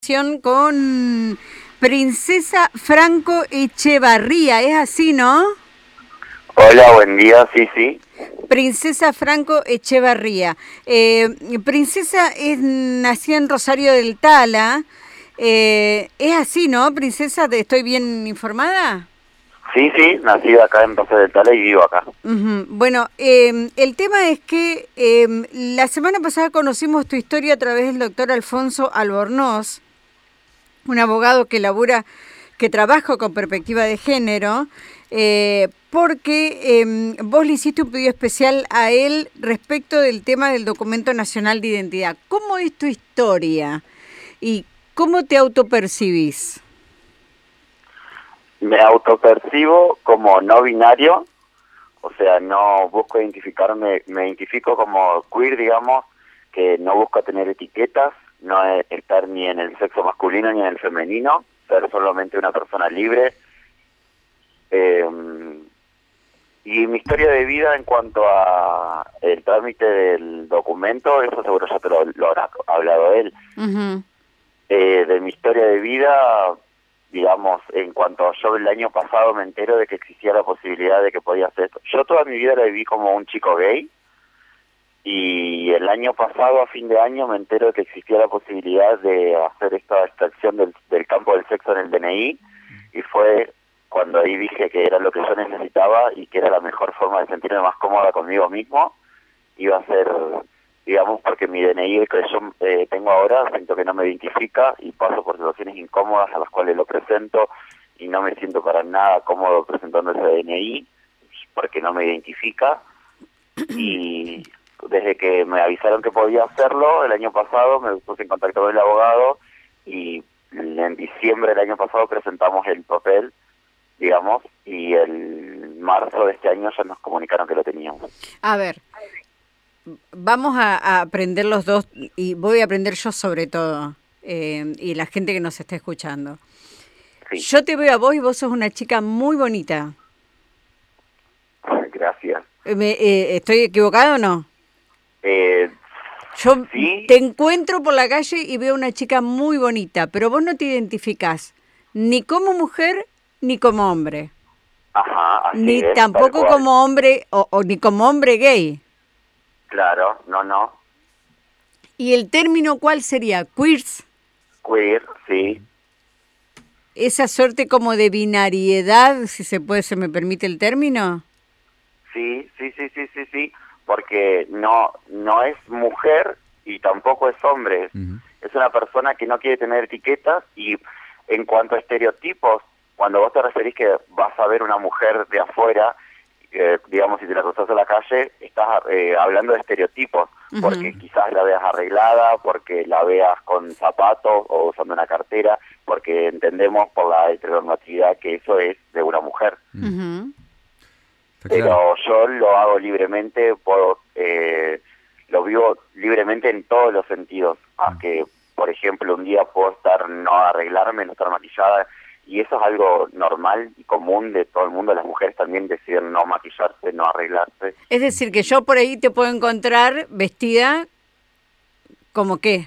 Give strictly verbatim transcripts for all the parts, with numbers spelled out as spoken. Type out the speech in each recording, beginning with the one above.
Con Princesa Franco Echevarría, ¿es así, no? Hola, buen día, sí, sí. Princesa Franco Echevarría. Eh, Princesa es nacida en Rosario del Tala. Eh, ¿Es así, no, Princesa? ¿Estoy bien informada? Sí, sí, nacido acá en Rosario del Tala y vivo acá. Uh-huh. Bueno, eh, el tema es que eh, la semana pasada conocimos tu historia a través del doctor Alfonso Albornoz, un abogado que labura, que trabaja con perspectiva de género, eh, porque eh, vos le hiciste un pedido especial a él respecto del tema del documento nacional de identidad. ¿Cómo es tu historia y cómo te autopercibís? Me autopercibo como no binario, o sea, no busco identificarme, me identifico como queer, digamos, que no busco tener etiquetas, no estar ni en el sexo masculino ni en el femenino, ser solamente una persona libre. Eh, y mi historia de vida en cuanto a el trámite del documento, eso seguro ya te lo, lo habrá hablado él. Uh-huh. Eh, de mi historia de vida, digamos, en cuanto a yo el año pasado me entero de que existía la posibilidad de que podía hacer esto. Yo toda mi vida la viví como un chico gay, y el año pasado, a fin de año, me entero de que existía la posibilidad de hacer esta extracción del, del campo del sexo en el D N I, y fue cuando ahí dije que era lo que yo necesitaba y que era la mejor forma de sentirme más cómoda conmigo mismo. Iba a ser, digamos, porque mi D N I, el que yo eh, tengo ahora, siento que no me identifica y paso por situaciones incómodas a las cuales lo presento y no me siento para nada cómodo presentando ese D N I porque no me identifica. Y desde que me avisaron que podía hacerlo el año pasado, me puse en contacto con el abogado y en diciembre del año pasado presentamos el papel, digamos, y el marzo de este año ya nos comunicaron que lo teníamos. A ver, vamos a, a aprender los dos, y voy a aprender yo sobre todo, eh, y la gente que nos está escuchando. Sí. Yo te veo a vos y vos sos una chica muy bonita. Gracias. ¿Me, eh, ¿Estoy equivocado o no? Eh, Yo ¿sí? Te encuentro por la calle y veo una chica muy bonita, pero vos no te identificás ni como mujer ni como hombre. Ajá, así ni es, tampoco como hombre o, o ni como hombre gay. Claro, no, no. ¿Y el término cuál sería? ¿Queers? Queer, sí. ¿Esa suerte como de binariedad, si se puede, se me permite el término? Sí, sí, sí, sí, sí, sí, porque no no es mujer y tampoco es hombre. Uh-huh. Es una persona que no quiere tener etiquetas, y en cuanto a estereotipos, cuando vos te referís que vas a ver una mujer de afuera, eh, digamos, si te la cruzas a la calle, estás eh, hablando de estereotipos, uh-huh. Porque quizás la veas arreglada, porque la veas con zapatos o usando una cartera, porque entendemos por la heteronormatividad que eso es de una mujer. Uh-huh. Pero yo lo hago libremente, puedo, eh, lo vivo libremente en todos los sentidos. A que, por ejemplo, un día puedo estar no arreglarme, no estar maquillada, y eso es algo normal y común de todo el mundo. Las mujeres también deciden no maquillarse, no arreglarse. Es decir, que yo por ahí te puedo encontrar vestida ¿como qué?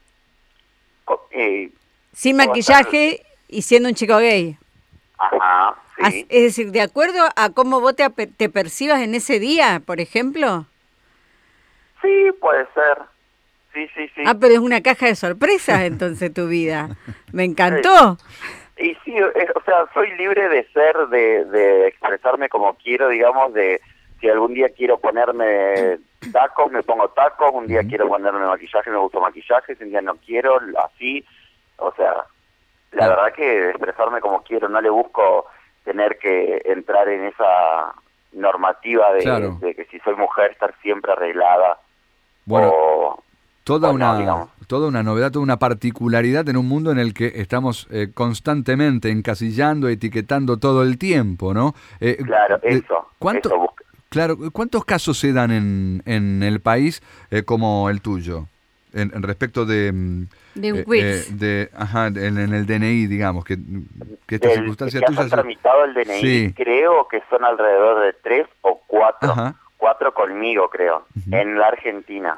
Eh, Sin maquillaje estar... y siendo un chico gay. Ajá. Sí. Es decir, de acuerdo a cómo vos te, te percibas en ese día, por ejemplo. Sí, puede ser. Sí, sí, sí. Ah, pero es una caja de sorpresas entonces tu vida. Me encantó. Sí. Y sí, es, o sea, soy libre de ser, de, de expresarme como quiero, digamos, de si algún día quiero ponerme tacos, me pongo tacos, un día quiero ponerme maquillaje, me gusta maquillaje, si un día no quiero, así. O sea, la verdad que expresarme como quiero, no le busco tener que entrar en esa normativa de, claro. de que si soy mujer estar siempre arreglada. Bueno, o, toda o una no, toda una novedad, toda una particularidad en un mundo en el que estamos eh, constantemente encasillando, etiquetando todo el tiempo, ¿no? Eh, claro, eso. ¿cuánto, eso claro, ¿cuántos casos se dan en, en el país eh, como el tuyo? En, en respecto de... De un eh, quiz. Eh, de, ajá, en, en el D N I, digamos, que, que esta Del, circunstancia que tuya... has tramitado el D N I, sí. Creo que son alrededor de tres o cuatro. Ajá. Cuatro conmigo, creo, uh-huh. En la Argentina.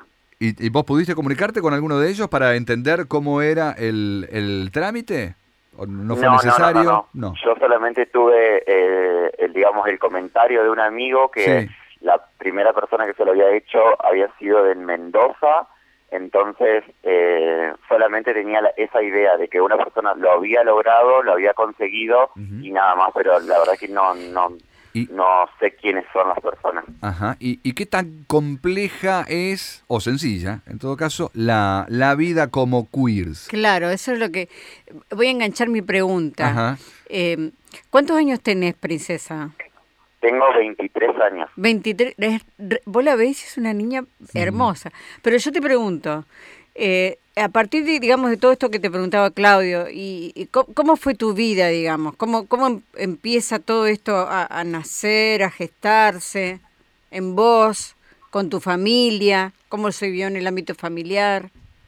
¿Y, ¿Y vos pudiste comunicarte con alguno de ellos para entender cómo era el, el trámite? ¿O no fue no, necesario? No, no, no, no. Yo solamente tuve, eh, el, digamos, el comentario de un amigo que sí. La primera persona que se lo había hecho había sido en Mendoza, entonces eh, solamente tenía la, esa idea de que una persona lo había logrado, lo había conseguido uh-huh. y nada más, pero la verdad que no no ¿Y? no sé quiénes son las personas. Ajá. ¿Y, y qué tan compleja es, o sencilla, en todo caso, la, la vida como queers? Claro, eso es lo que... Voy a enganchar mi pregunta. Ajá. Eh, ¿Cuántos años tenés, princesa? Tengo veintitrés años. veintitrés, vos la ves, es una niña hermosa. Sí. Pero yo te pregunto, eh, a partir de, digamos, de todo esto que te preguntaba Claudio, y, y ¿cómo fue tu vida, digamos? ¿Cómo, cómo empieza todo esto a, a nacer, a gestarse en vos, con tu familia? ¿Cómo se vio en el ámbito familiar?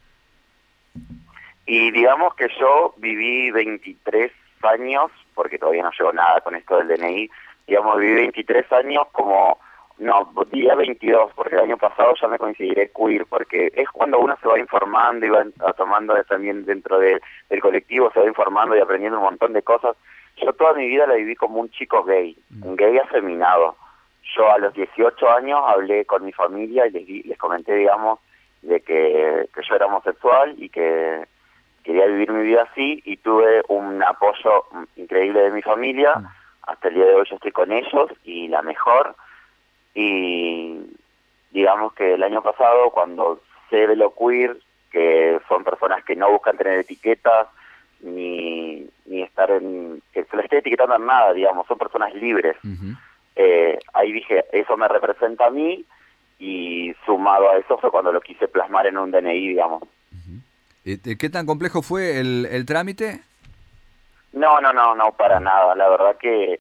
Y digamos que yo viví veintitrés años, porque todavía no llevo nada con esto del D N I, digamos, viví veintitrés años como, no, diría veintidós, porque el año pasado ya me consideré queer, porque es cuando uno se va informando y va tomando también dentro de, del colectivo, se va informando y aprendiendo un montón de cosas. Yo toda mi vida la viví como un chico gay, un gay afeminado. Yo a los dieciocho años hablé con mi familia y les, les comenté, digamos, de que, que yo era homosexual y que quería vivir mi vida así, y tuve un apoyo increíble de mi familia. Hasta el día de hoy yo estoy con ellos y la mejor, y digamos que el año pasado cuando sé de lo queer, que son personas que no buscan tener etiquetas ni, ni estar en, que se les esté etiquetando en nada, digamos, son personas libres. Uh-huh. eh, ahí dije, eso me representa a mí, y sumado a eso fue cuando lo quise plasmar en un D N I, digamos. Uh-huh. ¿Qué tan complejo fue el, el trámite? No, no, no, no, para nada. La verdad que